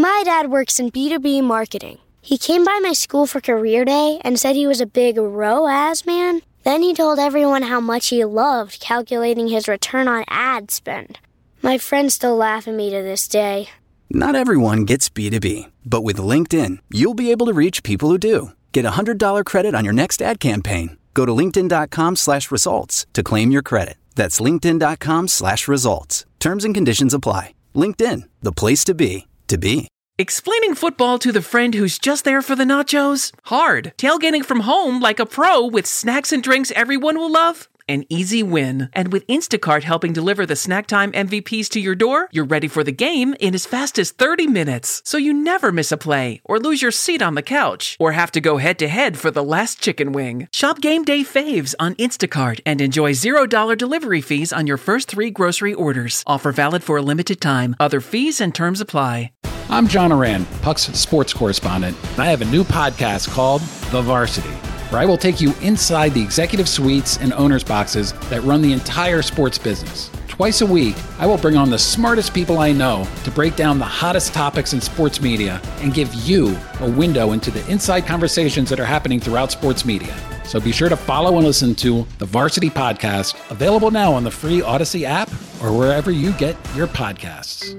My dad works in B2B marketing. He came by my school for career day and said he was a big ROAS man. Then he told everyone how much he loved calculating his return on ad spend. My friends still laugh at me to this day. Not everyone gets B2B, but with LinkedIn, you'll be able to reach people who do. Get a $100 credit on your next ad campaign. Go to linkedin.com/results to claim your credit. That's linkedin.com/results. Terms and conditions apply. LinkedIn, the place to be, to be. Explaining football to the friend who's just there for the nachos? Hard. Tailgating from home like a pro with snacks and drinks everyone will love? An easy win. And with Instacart helping deliver the snack time MVPs to your door, you're ready for the game in as fast as 30 minutes. So you never miss a play, or lose your seat on the couch, or have to go head-to-head for the last chicken wing. Shop Game Day Faves on Instacart and enjoy $0 delivery fees on your first 3 grocery orders. Offer valid for a limited time. Other fees and terms apply. I'm John Oran, Puck's sports correspondent, and I have a new podcast called The Varsity, where I will take you inside the executive suites and owners' boxes that run the entire sports business. Twice a week, I will bring on the smartest people I know to break down the hottest topics in sports media and give you a window into the inside conversations that are happening throughout sports media. So be sure to follow and listen to The Varsity Podcast, available now on the free Odyssey app or wherever you get your podcasts.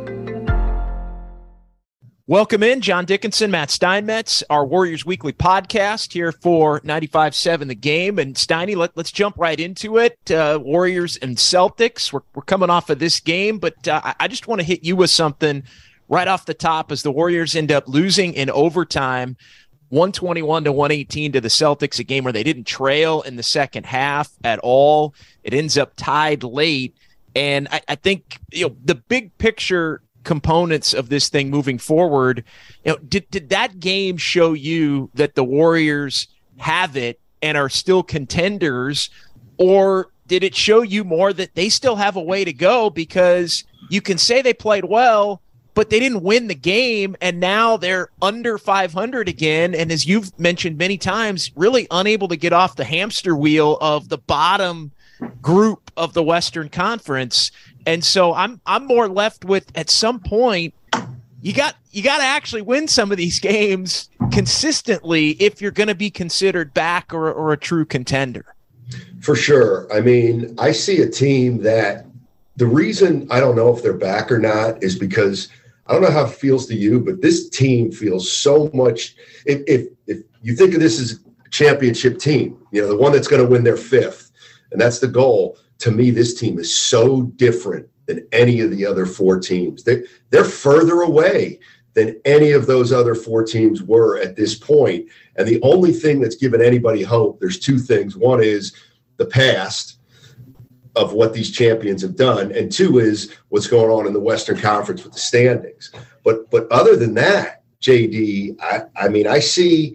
Welcome in, John Dickinson, Matt Steinmetz, our Warriors Weekly podcast here for 95.7 The Game. And Steiny, let's jump right into it. Warriors and Celtics, we're coming off of this game, but I just want to hit you with something right off the top as the Warriors end up losing in overtime, 121-118 to the Celtics, a game where they didn't trail in the second half at all. It ends up tied late. And I think, the big picture components of this thing moving forward, did that game show you that the Warriors have it and are still contenders, or did it show you more that they still have a way to go? Because you can say they played well, but they didn't win the game, and now they're under 500 again, and as you've mentioned many times, really unable to get off the hamster wheel of the bottom group of the Western Conference. And so I'm more left with, at some point, you got to actually win some of these games consistently if you're going to be considered back or a true contender. For sure. I mean, I see a team that the reason I don't know if they're back or not is because I don't know how it feels to you, but this team feels so much. If you think of this as a championship team, the one that's going to win their 5th, and that's the goal. To me, this team is so different than any of the other 4 teams. They're further away than any of those other 4 teams were at this point. And the only thing that's given anybody hope, there's 2 things. One is the past of what these champions have done, and 2 is what's going on in the Western Conference with the standings. But other than that, JD, I mean, I see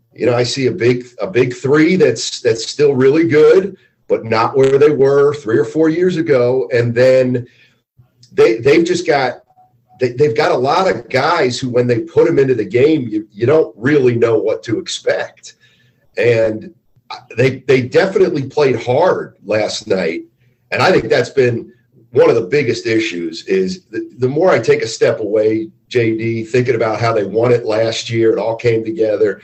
a big 3 that's still really good, but not where they were 3 or 4 years ago. And then they've got a lot of guys who, when they put them into the game, you don't really know what to expect. And they definitely played hard last night. And I think that's been one of the biggest issues is the more I take a step away, JD, thinking about how they won it last year, it all came together.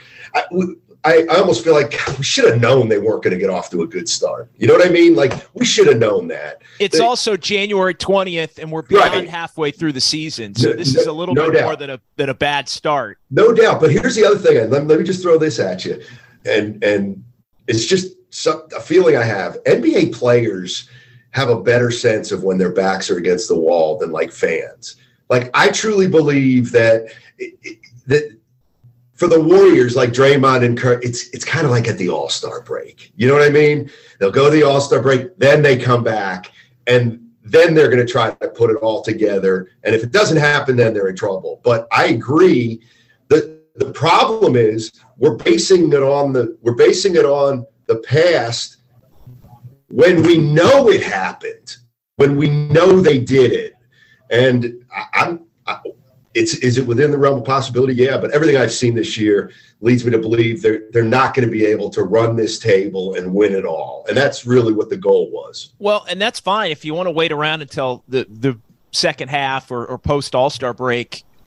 I almost feel like we should have known they weren't going to get off to a good start. You know what I mean? Like, we should have known that. It's also January 20th, and we're beyond halfway through the season. So this is a little bit more than a bad start. No doubt. But here's the other thing. Let me just throw this at you. And it's just a feeling I have. NBA players have a better sense of when their backs are against the wall than like fans. Like, I truly believe that for the Warriors, like Draymond and Kerr, it's kind of like at the All-Star break. You know what I mean? They'll go to the All-Star break, then they come back, and then they're going to try to put it all together. And if it doesn't happen, then they're in trouble. But I agree that the problem is we're basing it on the past when we know it happened, when we know they did it. And is it within the realm of possibility? Yeah, but everything I've seen this year leads me to believe they're not going to be able to run this table and win it all. And that's really what the goal was. Well, and that's fine if you want to wait around until the second half or post All-Star break.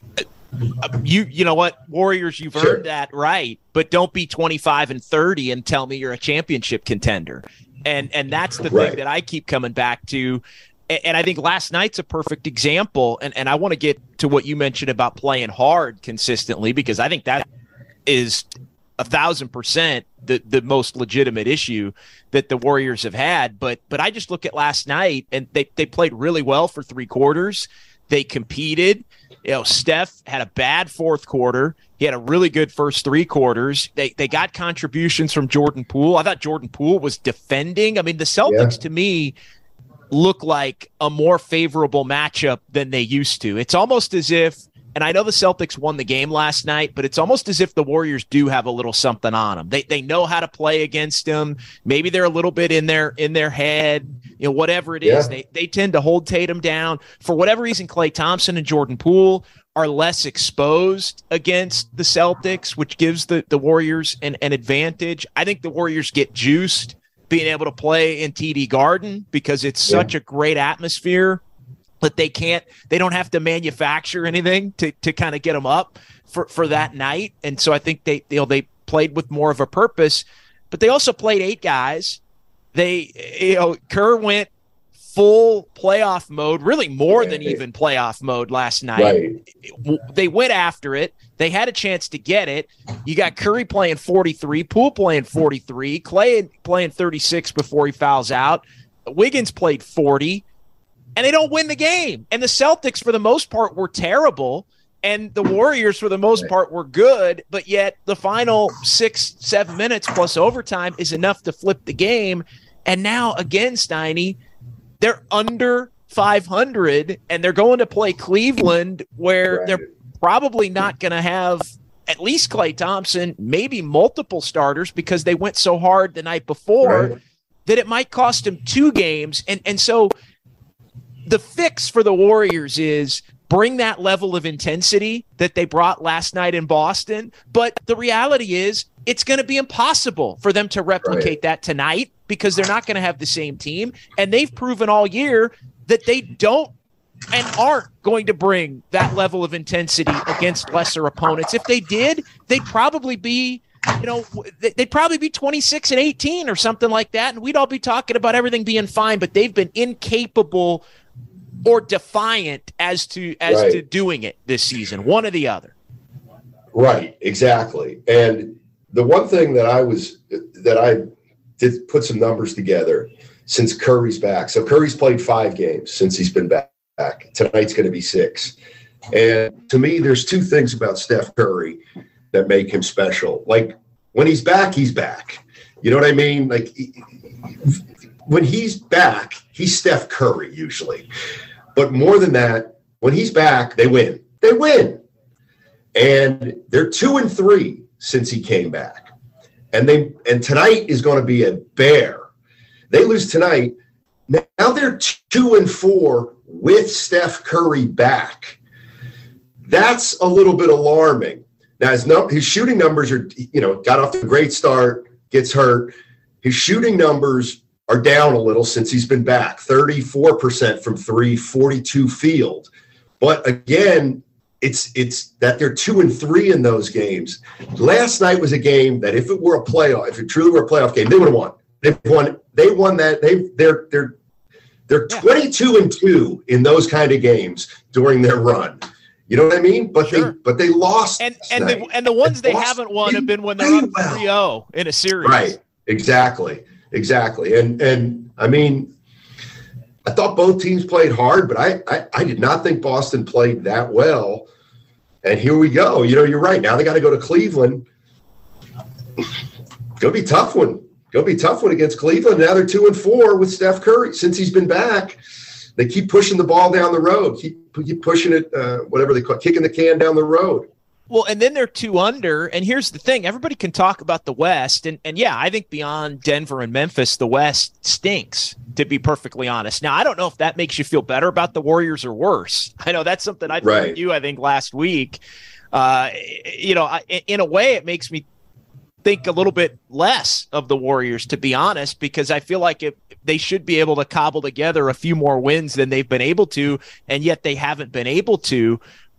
You know what, Warriors, you've Sure. earned that right, but don't be 25-30 and tell me you're a championship contender. And that's the Right. thing that I keep coming back to. And I think last night's a perfect example. And I want to get to what you mentioned about playing hard consistently, because I think that is 1,000% the most legitimate issue that the Warriors have had. But I just look at last night, and they played really well for 3 quarters. They competed. You know, Steph had a bad fourth quarter. He had a really good first 3 quarters. They got contributions from Jordan Poole. I thought Jordan Poole was defending. I mean, the Celtics to me look like a more favorable matchup than they used to. It's almost as if, and I know the Celtics won the game last night, but it's almost as if the Warriors do have a little something on them. They know how to play against them. Maybe they're a little bit in their head, you know, whatever it is. They tend to hold Tatum down. For whatever reason, Klay Thompson and Jordan Poole are less exposed against the Celtics, which gives the Warriors an advantage. I think the Warriors get juiced being able to play in TD Garden because it's such a great atmosphere that they don't have to manufacture anything to kind of get them up for that night. And so I think they played with more of a purpose, but they also played 8 guys. Kerr went full playoff mode, really more than even playoff mode last night. Right. They went after it. They had a chance to get it. You got Curry playing 43, Poole playing 43, Klay playing 36 before he fouls out. Wiggins played 40, and they don't win the game. And the Celtics, for the most part, were terrible, and the Warriors, for the most part, were good, but yet the final 6-7 minutes plus overtime is enough to flip the game. And now, again, Steiny, they're under 500, and they're going to play Cleveland, where they're probably not going to have at least Klay Thompson, maybe multiple starters, because they went so hard the night before that it might cost them 2 games. And so the fix for the Warriors is bring that level of intensity that they brought last night in Boston. But the reality is it's going to be impossible for them to replicate that tonight, because they're not going to have the same team. And they've proven all year that they don't and aren't going to bring that level of intensity against lesser opponents. If they did, they'd probably be, they'd probably be 26-18 or something like that. And we'd all be talking about everything being fine, but they've been incapable or defiant as to doing it this season, one or the other. Right, exactly. And the one thing that I did put some numbers together since Curry's back. So Curry's played 5 games since he's been back. Tonight's going to be 6. And to me, there's 2 things about Steph Curry that make him special. Like, when he's back, he's back. You know what I mean? Like, when he's back, he's Steph Curry usually. But more than that, when he's back, they win. They win. And they're 2-3 since he came back. And tonight is going to be a bear. They lose tonight. Now they're 2-4 with Steph Curry back. That's a little bit alarming. Now his shooting numbers are, got off to a great start, gets hurt. His shooting numbers are down a little since he's been back. 34% from 3, 42 field. But again, it's that they're 2-3 in those games. Last night was a game that if it truly were a playoff game, they would have won. They won that. They're 22-2 in those kind of games during their run. You know what I mean? But they lost. And the ones they haven't won have been when they're up 3-0 in a series. Right. Exactly. And I mean, I thought both teams played hard, but I did not think Boston played that well. And here we go. You're right. Now they got to go to Cleveland. Go be tough one. Against Cleveland. Now they're 2-4 with Steph Curry since he's been back. They keep pushing the ball down the road. Keep pushing it, whatever they call it, kicking the can down the road. Well, and then they're 2 under. And here's the thing. Everybody can talk about the West. And yeah, I think beyond Denver and Memphis, the West stinks, to be perfectly honest. Now, I don't know if that makes you feel better about the Warriors or worse. I know that's something I told you, I think, last week. In a way, it makes me think a little bit less of the Warriors, to be honest, because I feel like they should be able to cobble together a few more wins than they've been able to, and yet they haven't been able to.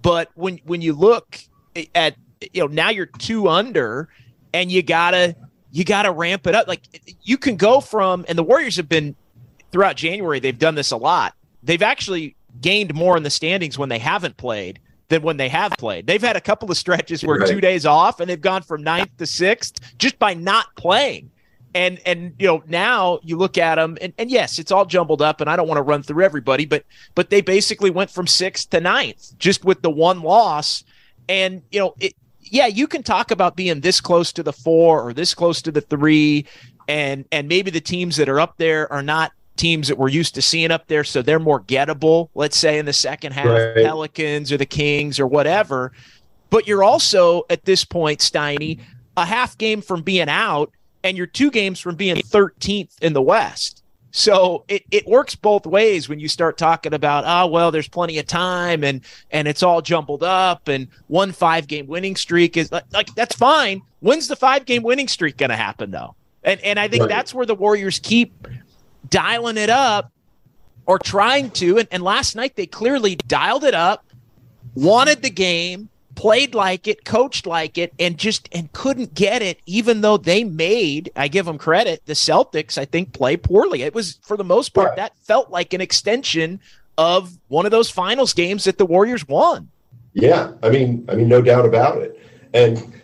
But when you look at, now you're 2 under, and you gotta ramp it up. Like, you can go from, and the Warriors have been throughout January, they've done this a lot. They've actually gained more in the standings when they haven't played than when they have played. They've had a couple of stretches where 2 days off, and they've gone from 9th to 6th just by not playing. And now you look at them, and yes, it's all jumbled up, and I don't want to run through everybody, but they basically went from 6th to 9th just with the one loss. And, you can talk about being this close to the 4 or this close to the 3, and maybe the teams that are up there are not teams that we're used to seeing up there, so they're more gettable, let's say, in the second half, Pelicans or the Kings or whatever. But you're also, at this point, Steiny, a half game from being out, and you're 2 games from being 13th in the West. So it works both ways when you start talking about, there's plenty of time, and it's all jumbled up, and 1 5-game winning streak is like that's fine. When's the 5-game winning streak going to happen, though? And I think that's where the Warriors keep dialing it up, or trying to. And last night they clearly dialed it up, wanted the game, played like it, coached like it, and couldn't get it, even though they made, I give them credit, the Celtics, I think, play poorly. It was, for the most part, that felt like an extension of one of those finals games that the Warriors won. Yeah, I mean, no doubt about it. And,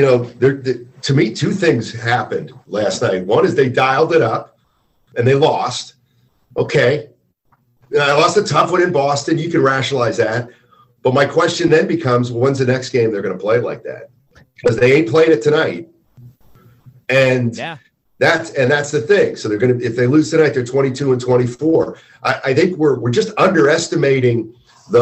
to me, 2 things happened last night. One is they dialed it up, and they lost. Okay. I lost a tough one in Boston. You can rationalize that. But my question then becomes, when's the next game they're going to play like that? Because they ain't playing it tonight. And that's the thing. So they're going to, if they lose tonight, they're 22-24. I think we're just underestimating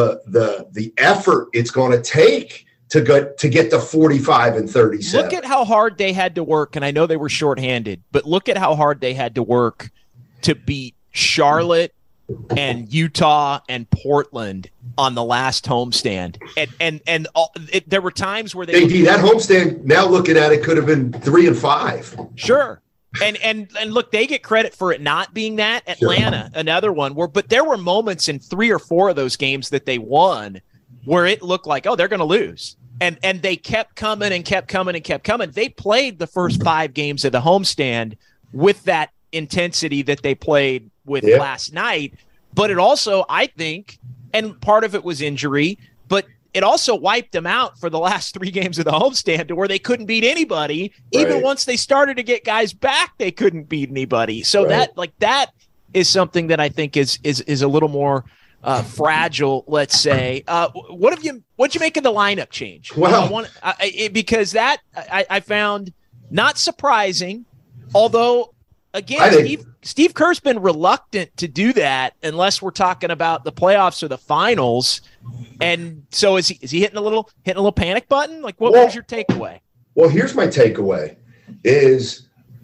the effort it's going to take to get to 45 and 37. Look at how hard they had to work, and I know they were shorthanded, but look at how hard they had to work to beat Charlotte and Utah and Portland on the last homestand. And there were times where that homestand, now looking at it, could have been 3 and 5. Sure. And look, they get credit for it not being that. Atlanta, another one but there were moments in 3 or 4 of those games that they won where it looked like, they're going to lose. And they kept coming and kept coming and kept coming. They played the first 5 games of the homestand with that intensity that they played with last night. But it also, I think, and part of it was injury, but it also wiped them out for the last 3 games of the homestand to where they couldn't beat anybody. Even once they started to get guys back, they couldn't beat anybody. So that is something that I think is a little more fragile, let's say. What'd you make of the lineup change? Well, because that I found not surprising, although again, Steve Kerr's been reluctant to do that unless we're talking about the playoffs or the finals. And so is he hitting a little panic button? Like, what was your takeaway? Well, here's my takeaway: is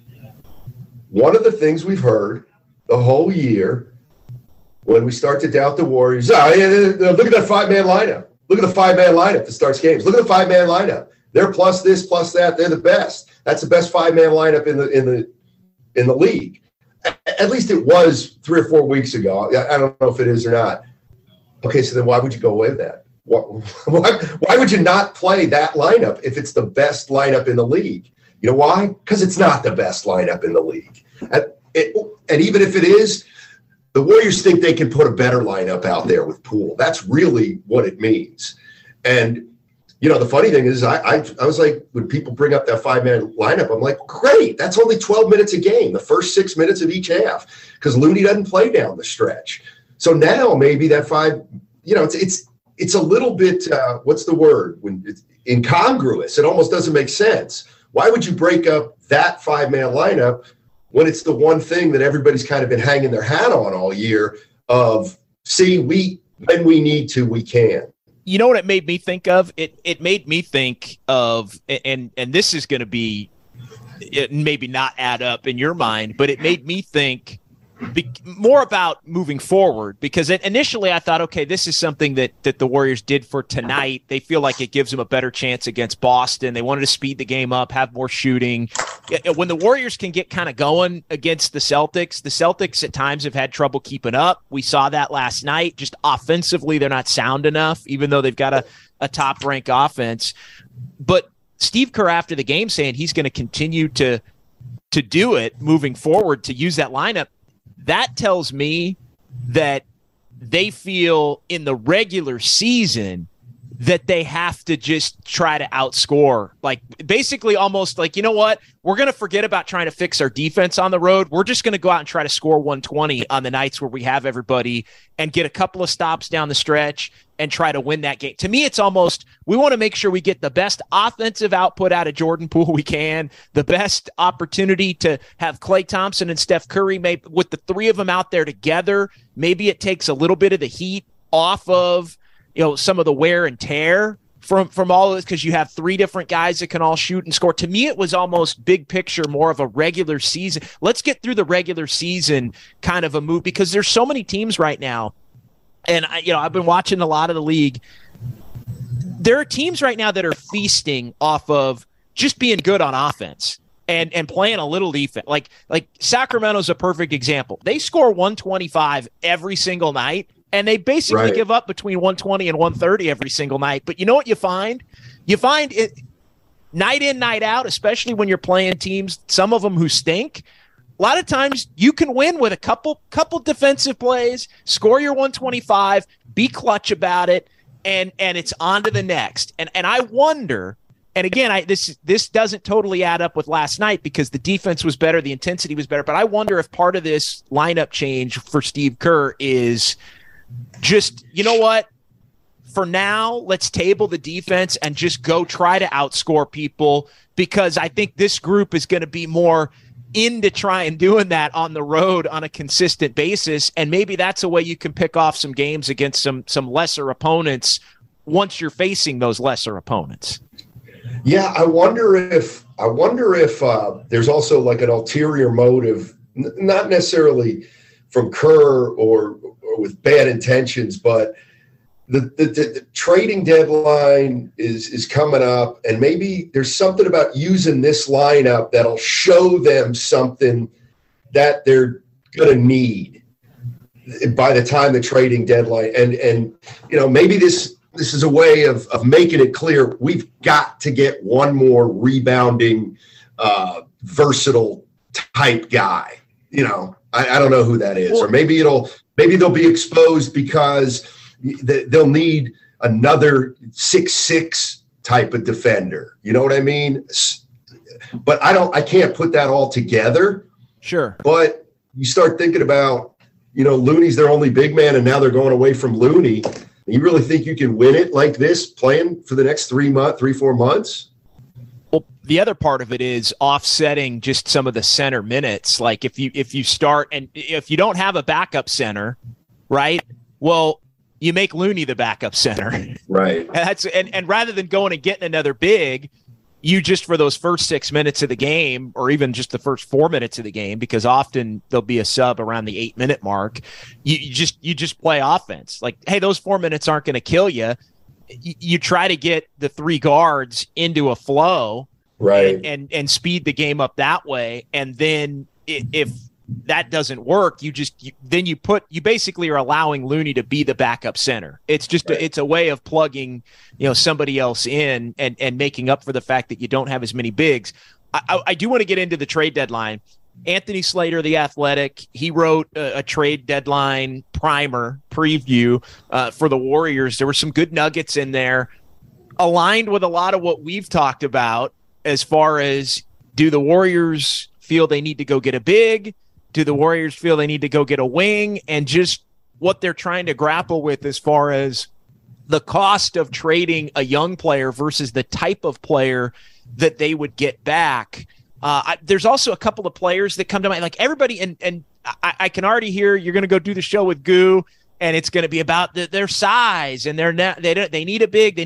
one of the things we've heard the whole year when we start to doubt the Warriors. Look at that 5-man lineup. Look at the 5-man lineup that starts games. Look at the 5-man lineup. They're plus this, plus that. They're the best. That's the best 5-man lineup in the league. At least it was 3 or 4 weeks ago. I don't know if it is or not. Okay, so then why would you go away with that? Why would you not play that lineup if it's the best lineup in the league? You know why? Because it's not the best lineup in the league. And even if it is, the Warriors think they can put a better lineup out there with Poole. That's really what it means. And the funny thing is, I was like, when people bring up that 5-man lineup, I'm like, great, that's only 12 minutes a game, the first 6 minutes of each half, because Looney doesn't play down the stretch. So now maybe that 5, it's a little bit, what's the word? When it's incongruous. It almost doesn't make sense. Why would you break up that 5-man lineup when it's the one thing that everybody's kind of been hanging their hat on all year of, when we need to, we can. You know what it made me think of? It made me think of, and this is going to be maybe not add up in your mind, but it made me think more about moving forward, because initially I thought, okay, this is something that the Warriors did for tonight. They feel like it gives them a better chance against Boston. They wanted to speed the game up, have more shooting. When the Warriors can get kind of going against the Celtics at times have had trouble keeping up. We saw that last night. Just offensively, they're not sound enough, even though they've got a top-ranked offense. But Steve Kerr after the game saying he's going to continue to do it moving forward, to use that lineup. That tells me that they feel in the regular season that they have to just try to outscore, like basically almost like, you know what, we're going to forget about trying to fix our defense on the road. We're just going to go out and try to score 120 on the nights where we have everybody and get a couple of stops down the stretch and try to win that game. To me, it's almost, we want to make sure we get the best offensive output out of Jordan Poole we can, the best opportunity to have Klay Thompson and Steph Curry, maybe with the three of them out there together. Maybe it takes a little bit of the heat off of, some of the wear and tear from all of this, because you have three different guys that can all shoot and score. To me, it was almost big picture, more of a regular season. Let's get through the regular season kind of a move, because there's so many teams right now. And I've been watching a lot of the league. There are teams right now that are feasting off of just being good on offense and playing a little defense. Like Sacramento's a perfect example. They score 125 every single night, and they basically give up between 120 and 130 every single night. But you know what you find? You find it night in, night out, especially when you're playing teams, some of them who stink. A lot of times you can win with a couple defensive plays, score your 125, be clutch about it, and it's on to the next. And I wonder, and again, this doesn't totally add up with last night because the defense was better, the intensity was better, but I wonder if part of this lineup change for Steve Kerr is just, you know what? For now, let's table the defense and just go try to outscore people, because I think this group is going to be more into trying doing that on the road on a consistent basis, and maybe that's a way you can pick off some games against some lesser opponents once you're facing those lesser opponents. Yeah, I wonder if there's also like an ulterior motive, not necessarily from Kerr or with bad intentions, but the trading deadline is coming up, and maybe there's something about using this lineup that'll show them something that they're going to need by the time the trading deadline. And maybe this is a way of making it clear we've got to get one more rebounding, versatile type guy. I don't know who that is, or maybe they'll be exposed because they'll need another 6'6" type of defender. You know what I mean? But I can't put that all together. Sure. But you start thinking about, Looney's their only big man, and now they're going away from Looney. You really think you can win it like this, playing for the next 3-4 months? Well, the other part of it is offsetting just some of the center minutes. Like if you start, and if you don't have a backup center, right? Well, you make Looney the backup center. Right. And rather than going and getting another big, you just, for those first 6 minutes of the game, or even just the first 4 minutes of the game, because often there'll be a sub around the 8-minute mark, you just play offense. Like, hey, those 4 minutes aren't going to kill you. You try to get the three guards into a flow, right, and speed the game up that way. And then if that doesn't work, you basically are allowing Looney to be the backup center. It's just it's a way of plugging somebody else in and making up for the fact that you don't have as many bigs. I do want to get into the trade deadline. Anthony Slater, The Athletic, he wrote a trade deadline preview for the Warriors. There were some good nuggets in there, aligned with a lot of what we've talked about as far as, do the Warriors feel they need to go get a big? Do the Warriors feel they need to go get a wing? And just what they're trying to grapple with as far as the cost of trading a young player versus the type of player that they would get back. There's also a couple of players that come to mind, like everybody, and I can already hear you're going to go do the show with Goo, and it's going to be about their size, and they need a big.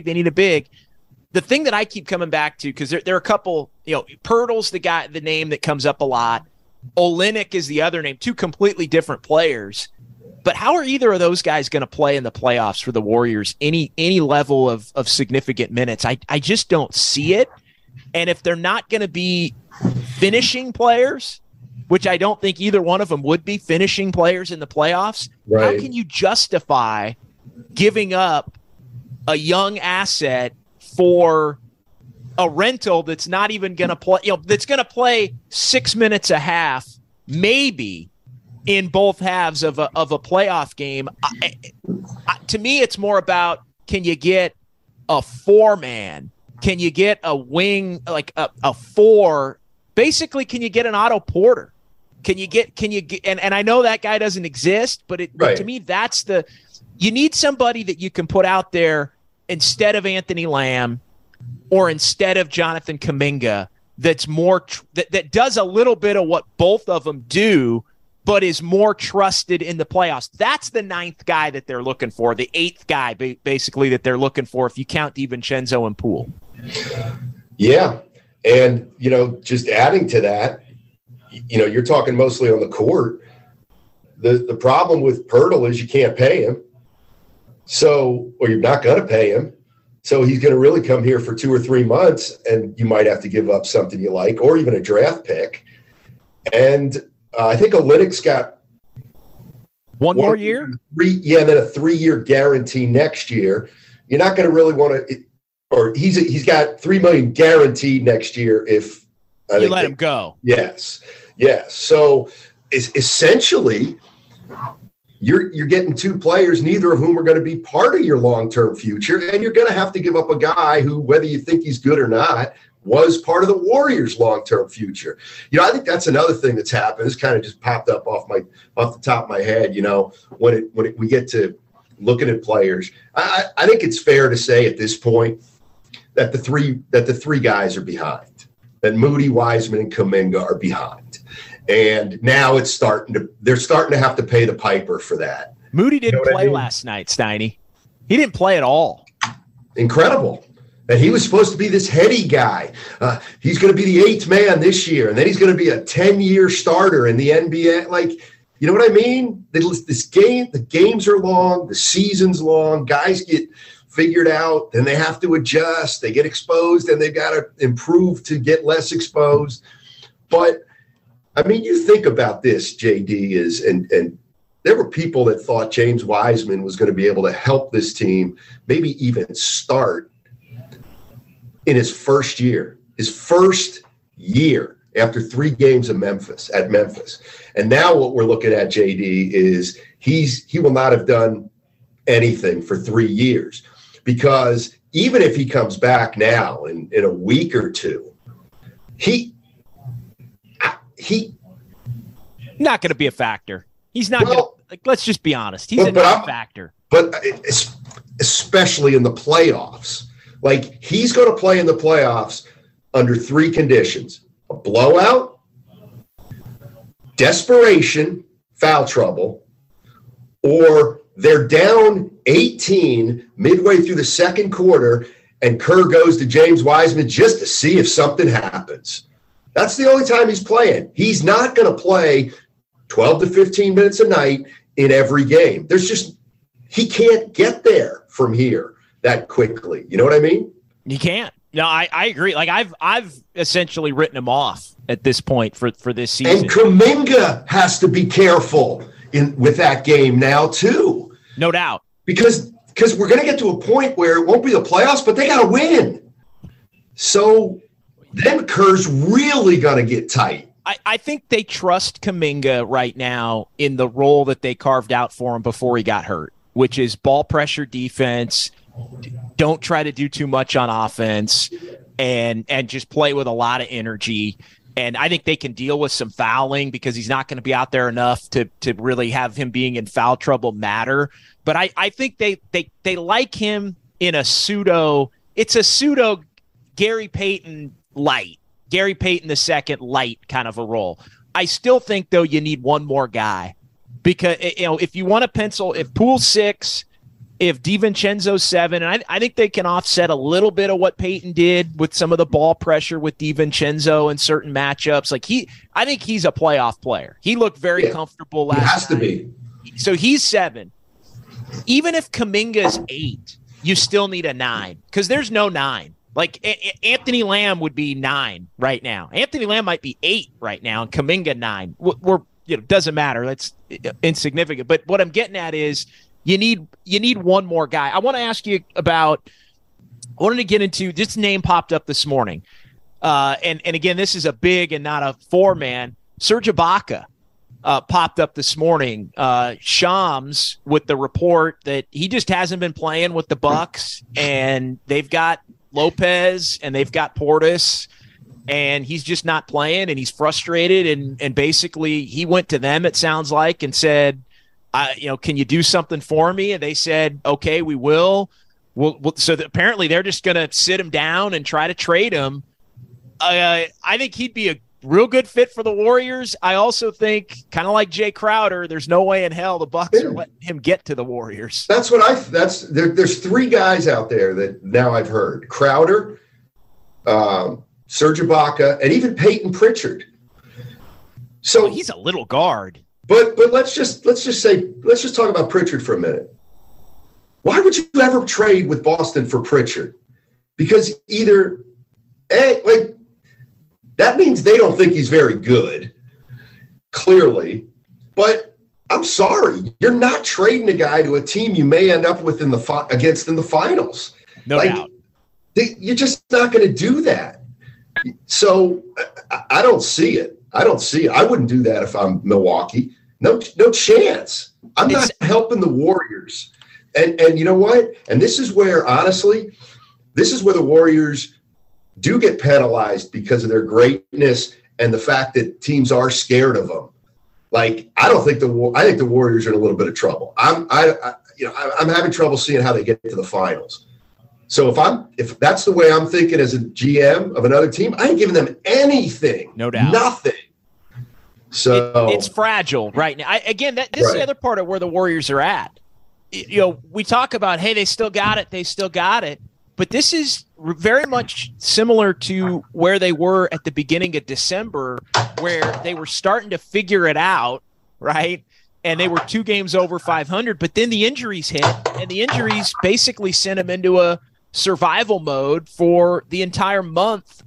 The thing that I keep coming back to, because there are a couple, Pirtle's the name that comes up a lot. Olynyk is the other name, two completely different players. But how are either of those guys going to play in the playoffs for the Warriors any level of significant minutes? I just don't see it. And if they're not going to be finishing players, which I don't think either one of them would be finishing players in the playoffs, right, how can you justify giving up a young asset for a rental that's not even going to play, that's going to play 6 minutes a half, maybe, in both halves of a playoff game? To me, it's more about, can you get a 4-man? Can you get a wing, like a 4? Basically, can you get an Otto Porter? Can you get, and I know that guy doesn't exist, but to me, you need somebody that you can put out there instead of Anthony Lamb or instead of Jonathan Kuminga, that's more, that does a little bit of what both of them do, but is more trusted in the playoffs. That's the 9th guy that they're looking for, the 8th guy basically that they're looking for if you count DiVincenzo and Poole. Yeah. And, just adding to that, you're talking mostly on the court. The problem with Poeltl is you can't pay him. Or you're not going to pay him. So he's going to really come here for 2 or 3 months, and you might have to give up something you like, or even a draft pick. And I think Olynyk's got one more year. And then a 3-year guarantee next year. You're not going to really want to, or he's got $3 million guaranteed next year if you let him go. Yes. So essentially, you're getting 2 players, neither of whom are going to be part of your long-term future, and you're going to have to give up a guy who, whether you think he's good or not, was part of the Warriors' long-term future. I think that's another thing that's happened. This kind of just popped up off the top of my head. When we get to looking at players, I think it's fair to say at this point that the three guys are behind. That Moody, Wiseman, and Kuminga are behind. And now they're starting to have to pay the piper for that. Moody didn't play last night, Steiny. He didn't play at all. Incredible. And he was supposed to be this heady guy. He's going to be the 8th man this year, and then he's going to be a 10-year starter in the NBA. You know what I mean? The games are long, the season's long, guys get figured out, then they have to adjust, they get exposed, and they've got to improve to get less exposed. But you think about this, JD, and there were people that thought James Wiseman was going to be able to help this team, maybe even start in his first year after 3 games at Memphis. And now what we're looking at, JD, is he will not have done anything for 3 years, because even if he comes back now in a week or two, he not going to be a factor. He's not going to, let's just be honest. He's a non-factor. But especially in the playoffs. He's going to play in the playoffs under 3 conditions: a blowout, desperation, foul trouble, or they're down 18 midway through the second quarter and Kerr goes to James Wiseman just to see if something happens. That's the only time he's playing. He's not going to play 12 to 15 minutes a night in every game. He can't get there from here that quickly. You know what I mean? You can't. No, I agree. I've essentially written him off at this point for this season. And Kuminga has to be careful with that game now too. No doubt. Because we're going to get to a point where it won't be the playoffs, but they got to win. So then Kerr's really going to get tight. I think they trust Kuminga right now in the role that they carved out for him before he got hurt, which is ball pressure defense. Don't try to do too much on offense and just play with a lot of energy. And I think they can deal with some fouling because he's not going to be out there enough to really have him being in foul trouble matter. But I think they like him in a pseudo Gary Payton light, Gary Payton II light kind of a role. I still think, though, you need one more guy because, if you want to pencil, if Poole's 6 if DiVincenzo's 7, and I think they can offset a little bit of what Peyton did with some of the ball pressure with DiVincenzo in certain matchups. Like I think he's a playoff player. He looked very comfortable last night. He has to be. So he's 7. Even if Kuminga's 8, you still need a 9 because there's no 9. Like Anthony Lamb would be 9 right now. Anthony Lamb might be 8 right now, and Kuminga 9. Doesn't matter. That's insignificant. But what I'm getting at is you need one more guy. I want to ask you about. I wanted to get into this name popped up this morning, and again, this is a big and not a 4-man. Serge Ibaka popped up this morning. Shams with the report that he just hasn't been playing with the Bucks, and they've got Lopez and they've got Portis, and he's just not playing, and he's frustrated, and basically he went to them, it sounds like, and said, can you do something for me? And they said, okay, we will. So apparently they're just going to sit him down and try to trade him. I think he'd be a real good fit for the Warriors. I also think, kind of like Jay Crowder, there's no way in hell the Bucks are letting him get to the Warriors. That's what there's 3 guys out there that now I've heard: Crowder, Serge Ibaka, and even Peyton Pritchard. So he's a little guard. But let's just talk about Pritchard for a minute. Why would you ever trade with Boston for Pritchard? Because either that means they don't think he's very good, clearly. But I'm sorry, you're not trading a guy to a team you may end up with against in the finals. No doubt. You're just not going to do that. So I don't see it. I wouldn't do that if I'm Milwaukee. No chance. I'm not helping the Warriors. And you know what? And this is where, honestly, the Warriors do get penalized because of their greatness and the fact that teams are scared of them. Like, I think the Warriors are in a little bit of trouble. I'm having trouble seeing how they get to the finals. So if that's the way I'm thinking as a GM of another team, I ain't giving them anything. No doubt. Nothing. So it's fragile right now. This is the other part of where the Warriors are at. We talk about, hey, they still got it. But this is very much similar to where they were at the beginning of December, where they were starting to figure it out, right? And they were 2 games over 500, but then the injuries hit, and the injuries basically sent them into a survival mode for the entire month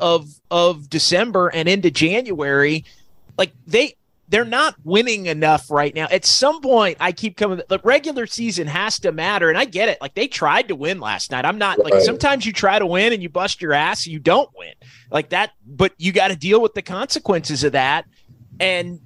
of December and into January. Like they're not winning enough right now. At some point, I keep coming. The regular season has to matter, and I get it. Like, they tried to win last night. I'm not like, sometimes you try to win and you bust your ass, and you don't win like that. But you got to deal with the consequences of that. And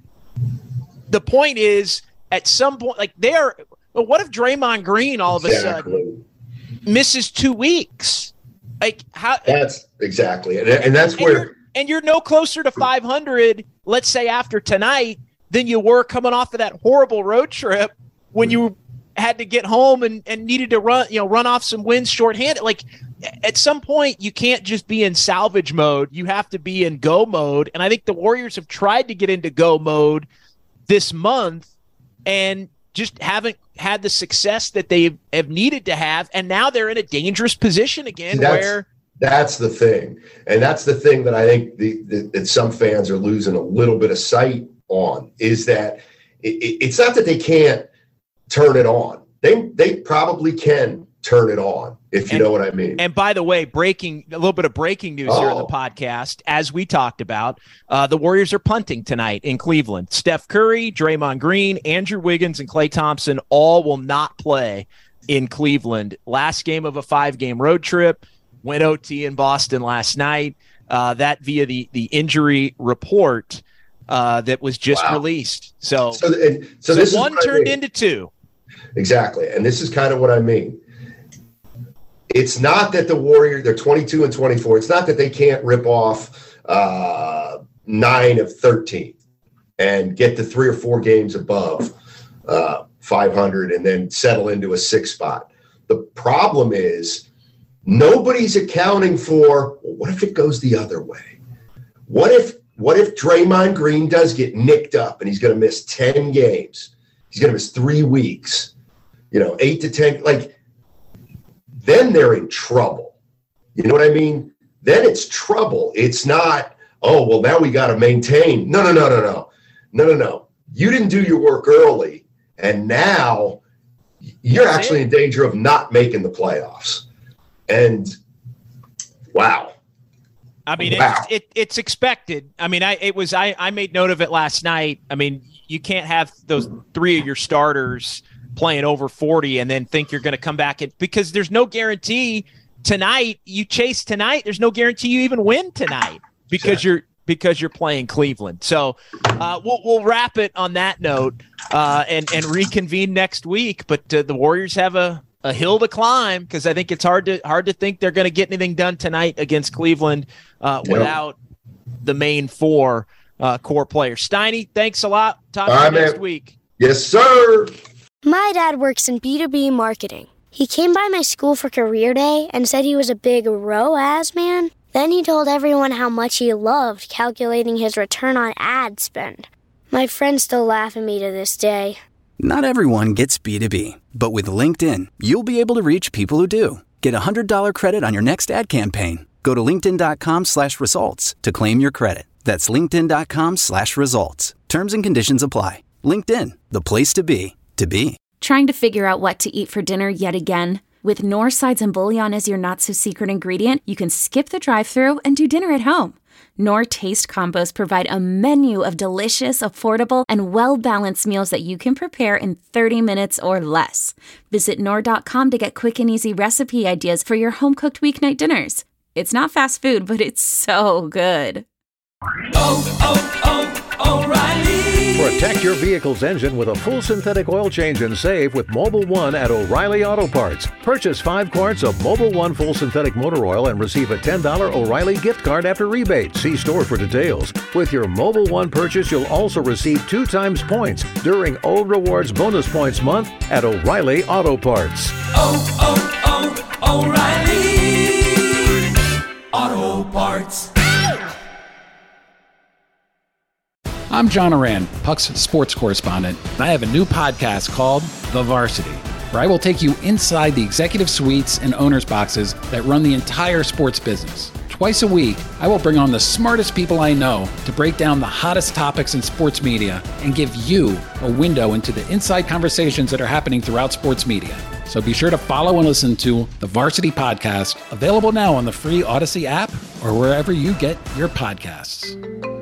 the point is, at some point, like what if Draymond Green all of a sudden misses 2 weeks? Like, how? That's exactly, and that's where. And you're no closer to 500, let's say, after tonight, than you were coming off of that horrible road trip when you had to get home and needed to run off some wins shorthanded. Like, at some point, you can't just be in salvage mode. You have to be in go mode. And I think the Warriors have tried to get into go mode this month and just haven't had the success that they have needed to have. And now they're in a dangerous position again That's the thing. And that's the thing that I think that some fans are losing a little bit of sight on, is that it's not that they can't turn it on. They probably can turn it on, if you know what I mean. And by the way, a little bit of breaking news here in the podcast. As we talked about, the Warriors are punting tonight in Cleveland. Steph Curry, Draymond Green, Andrew Wiggins, and Klay Thompson all will not play in Cleveland. Last game of a 5-game road trip. Went OT in Boston last night. That via the injury report that was just released. So this one turned into 2. Exactly, and this is kind of what I mean. It's not that the Warriors, they're 22 and 24. It's not that they can't rip off 9 of 13 and get to 3 or 4 games above 500 and then settle into a 6 spot. The problem is, nobody's accounting for, what if it goes the other way? What if Draymond Green does get nicked up and he's going to miss 10 games? He's going to miss 3 weeks, 8 to 10. Like, then they're in trouble. You know what I mean? Then it's trouble. It's not, oh, well, now we got to maintain. No. You didn't do your work early, and now you're actually in danger of not making the playoffs. And wow. I mean, it's expected. I mean, I made note of it last night. I mean, you can't have those three of your starters playing over 40 and then think you're going to come back because there's no guarantee tonight. You chase tonight. There's no guarantee you even win tonight because you're playing Cleveland. So we'll wrap it on that note and reconvene next week. But the Warriors have a hill to climb because I think it's hard to think they're going to get anything done tonight against Cleveland without the main four core players. Steiny, thanks a lot. Talk to you next week. Yes, sir. My dad works in B2B marketing. He came by my school for career day and said he was a big ROAS man. Then he told everyone how much he loved calculating his return on ad spend. My friends still laugh at me to this day. Not everyone gets B2B, but with LinkedIn, you'll be able to reach people who do. Get a $100 credit on your next ad campaign. Go to linkedin.com/results to claim your credit. That's linkedin.com/results. Terms and conditions apply. LinkedIn, the place to be, to be. Trying to figure out what to eat for dinner yet again? With Knorr sides and bouillon as your not-so-secret ingredient, you can skip the drive-thru and do dinner at home. Knorr Taste Combos provide a menu of delicious, affordable, and well-balanced meals that you can prepare in 30 minutes or less. Visit Knorr.com to get quick and easy recipe ideas for your home-cooked weeknight dinners. It's not fast food, but it's so good. O'Reilly. Protect your vehicle's engine with a full synthetic oil change and save with Mobil 1 at O'Reilly Auto Parts. Purchase 5 quarts of Mobil 1 full synthetic motor oil and receive a $10 O'Reilly gift card after rebate. See store for details. With your Mobil 1 purchase, you'll also receive 2 times points during O Rewards Bonus Points Month at O'Reilly Auto Parts. O'Reilly Auto Parts. I'm John Oran, Puck's sports correspondent, and I have a new podcast called The Varsity, where I will take you inside the executive suites and owners' boxes that run the entire sports business. Twice a week, I will bring on the smartest people I know to break down the hottest topics in sports media and give you a window into the inside conversations that are happening throughout sports media. So be sure to follow and listen to The Varsity Podcast, available now on the free Odyssey app or wherever you get your podcasts.